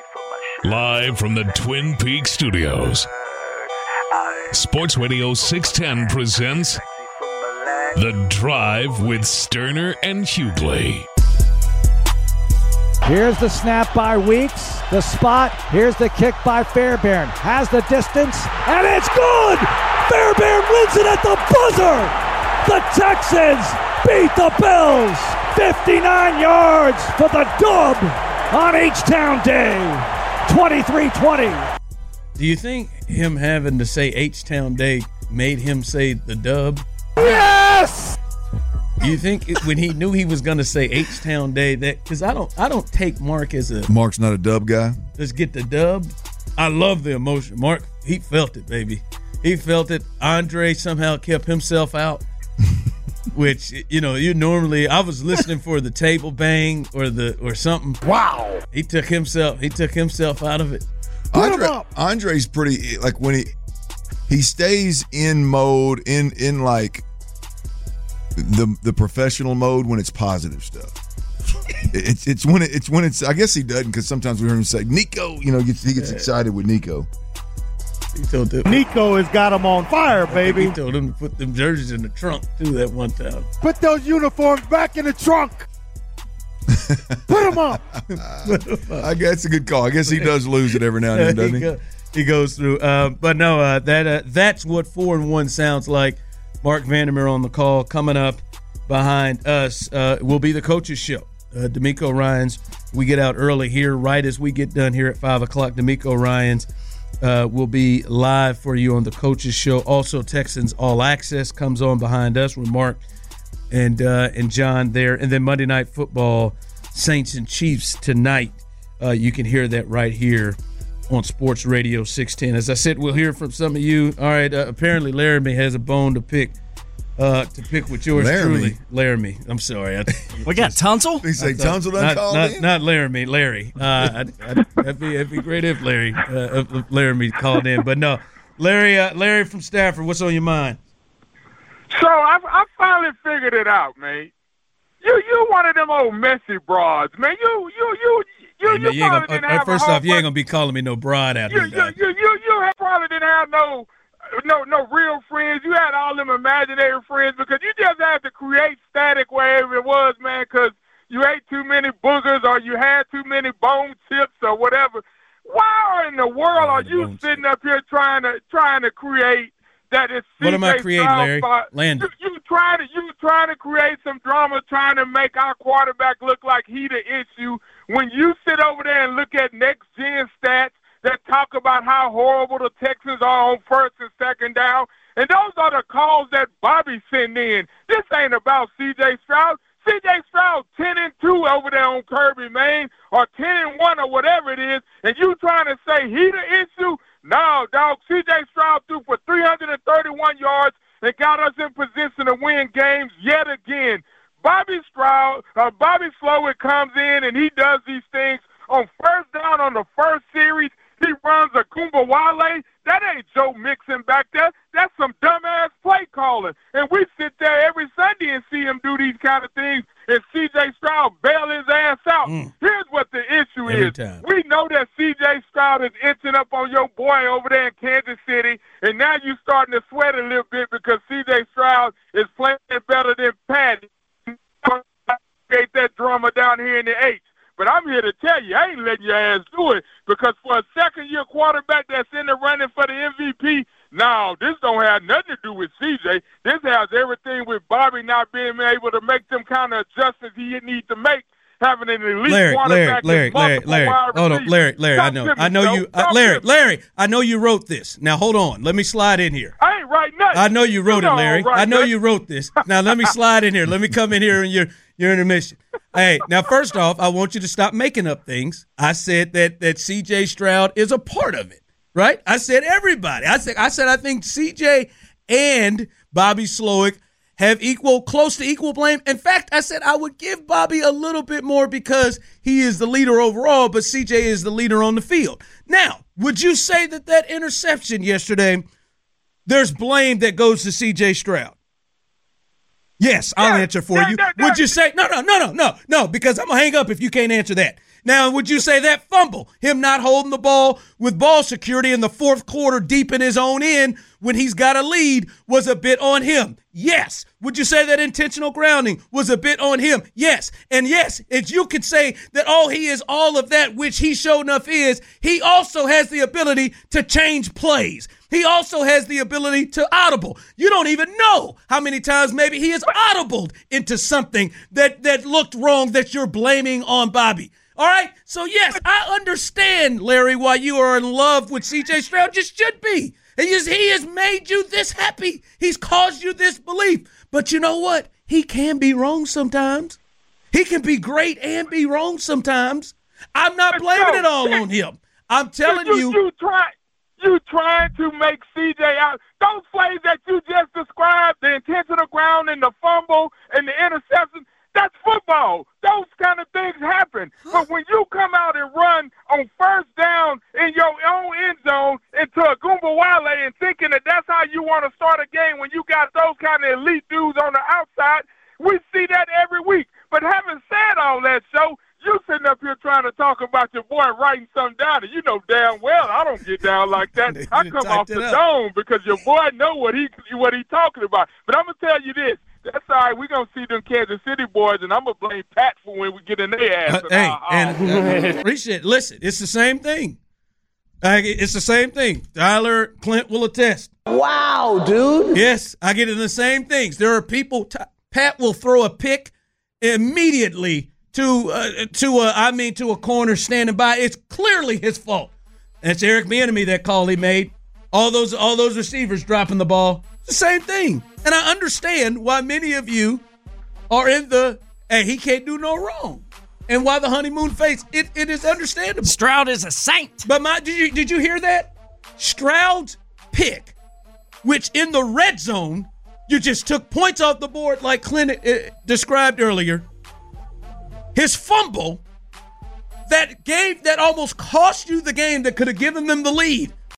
Live from the Twin Peaks studios, Sports Radio 610 presents The Drive with Sterner and Hughley. Here's the snap by Weeks. The spot. Here's the kick by Fairbairn. Has the distance, and it's good! Fairbairn wins it at the buzzer! The Texans beat the Bills! 59 yards for the dub on H-Town Day. 23-20. Do you think him having to say H-Town Day made him say the dub? Yes! Do you think when he knew he was going to say H-Town Day that, because I don't take Mark as a... Mark's not a dub guy? Let's get the dub. I love the emotion. Mark, he felt it, baby. He felt it. Andre somehow kept himself out, which, you normally, I was listening for the table bang or something. Wow. He took himself out of it. Andre's pretty, like, when he stays in mode, in like the professional mode when it's positive stuff. it's when it's I guess he doesn't, because sometimes we hear him say Nico, he gets excited with Nico. He told him, Nico has got him on fire, baby. He told him to put them jerseys in the trunk too that one time. Put those uniforms back in the trunk. Put them up. I guess it's a good call. I guess he does lose it every now and then, doesn't he? He goes through. But no, that's what 4-1 sounds like. Mark Vandermeer on the call. Coming up behind us will be the Coaches Show. D'Amico Ryans. We get out early here, right as we get done here at 5 o'clock. D'Amico Ryans will be live for you on the Coaches Show. Also, Texans All Access comes on behind us with Mark and John there. And then Monday Night Football, Saints and Chiefs tonight. You can hear that right here on Sports Radio 610. As I said, we'll hear from some of you. All right, apparently Laramie has a bone to pick with yours truly. Laramie. I'm sorry. We got Tunsil? He say Tunsil done called in? Not Laramie, Larry. That'd be great if Laramie called in. But no, Larry from Stafford, what's on your mind? So I finally figured it out, man. You one of them old messy broads, man. You first off, you ain't gonna be calling me no broad out here. You probably didn't have no real friends. You had all them imaginary friends because you just had to create static wherever it was, man, because you ate too many boogers or you had too many bone chips or whatever. Why in the world are you sitting up here trying to create that? Is what am I creating, Larry? Landon. You trying to create some drama, trying to make our quarterback look like he the issue. When you sit over there and look at next gen stats that talk about how horrible the Texans are on first and second down, and those are the calls that Bobby sent in. This ain't about C.J. Stroud. C.J. Stroud 10-2 over there on Kirby, man, or 10-1 or whatever it is, and you trying to say he the issue? No, dog. C.J. Stroud threw for 331 yards and got us in position to win games yet again. Bobby Slowick comes in and he does these things on first down on the first series. He runs a Kumbawale. That ain't Joe Mixon back there. That's some dumbass play calling. And we sit there every Sunday and see him do these kind of things, and C.J. Stroud bail his ass out. Here's what the issue every is. Time. We know that C.J. Stroud is inching up on your boy over there in Kansas City, and now you're starting to sweat a little bit because C.J. Stroud is playing better than Patty. Create that drama down here in the H. But I'm here to tell you, I ain't letting your ass do it, because for a second-year quarterback that's in the running for the MVP, no, this don't have nothing to do with CJ. This has everything with Bobby not being able to make them kind of adjustments he needs to make, having an elite quarterback. Larry, hold on, Larry, I know you, Larry, I know you wrote this. Now, hold on, let me slide in here. I ain't writing nothing. I know you wrote it, Larry. I know you wrote this. Now, let me slide in here. Let me come in here in your intermission. Hey, now, first off, I want you to stop making up things. I said that C.J. Stroud is a part of it, right? I said everybody. I said I think C.J. and Bobby Slowick have close to equal blame. In fact, I said I would give Bobby a little bit more because he is the leader overall, but C.J. is the leader on the field. Now, would you say that interception yesterday, there's blame that goes to C.J. Stroud? Yes, I'll answer for you. Would you say no, because I'm going to hang up if you can't answer that. Now, would you say that fumble, him not holding the ball with ball security in the fourth quarter deep in his own end when he's got a lead, was a bit on him? Yes. Would you say that intentional grounding was a bit on him? Yes. And yes, if you could say that he is all of that, which he sure enough is, he also has the ability to change plays. He also has the ability to audible. You don't even know how many times maybe he has audibled into something that looked wrong that you're blaming on Bobby. All right? So, yes, I understand, Larry, why you are in love with C.J. Stroud. Just should be. He has made you this happy. He's caused you this belief. But you know what? He can be wrong sometimes. He can be great and be wrong sometimes. I'm not blaming it all on him. I'm telling you. You trying to make CJ out. Those plays that you just described, the intentional grounding, the fumble, and the interception, that's football. Those kind of things happen. But when you come out and run on first down in your own end zone into a Gumbawale and thinking that that's how you want to start a game when you got those kind of elite dudes on the outside, we see that every week. But having said all that, you sitting up here trying to talk about your boy writing something down, and you know damn well I don't get down like that. I come off the dome because your boy know what he talking about. But I'm going to tell you this. That's all right. We're going to see them Kansas City boys, and I'm going to blame Pat for when we get in their ass. Appreciate it. Listen, it's the same thing. It's the same thing. Tyler Clint will attest. Wow, dude. Yes, I get in the same things. There are people, Pat will throw a pick immediately to a corner standing by. It's clearly his fault. And it's Eric Bieniemy that call he made. All those receivers dropping the ball. It's the same thing. And I understand why many of you are in the, hey, he can't do no wrong. And why the honeymoon phase. It is understandable. Stroud is a saint. But did you hear that? Stroud's pick, which in the red zone, you just took points off the board like Clint described earlier. His fumble that almost cost you the game that could have given them the lead.